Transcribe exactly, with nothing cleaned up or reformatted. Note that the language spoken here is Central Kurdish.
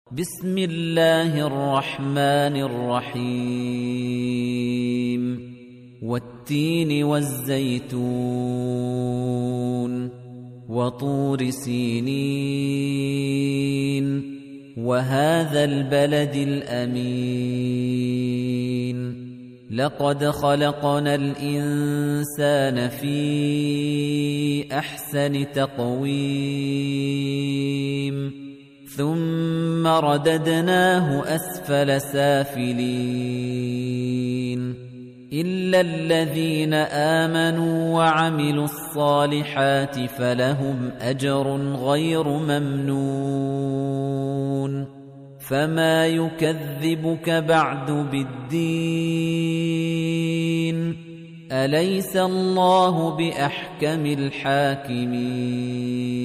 بسم الله الرحمن الرحيم والتين والزيتون وطور سينين وهذا البلد الأمين لقد خلقنا الإنسان في أحسن تقويم ثم رددناه أسفل سافلين إلا الذين آمنوا وعملوا الصالحات فلهم أجر غير ممنون فما يكذبك بعد بالدين أليس الله بأحكم الحاكمين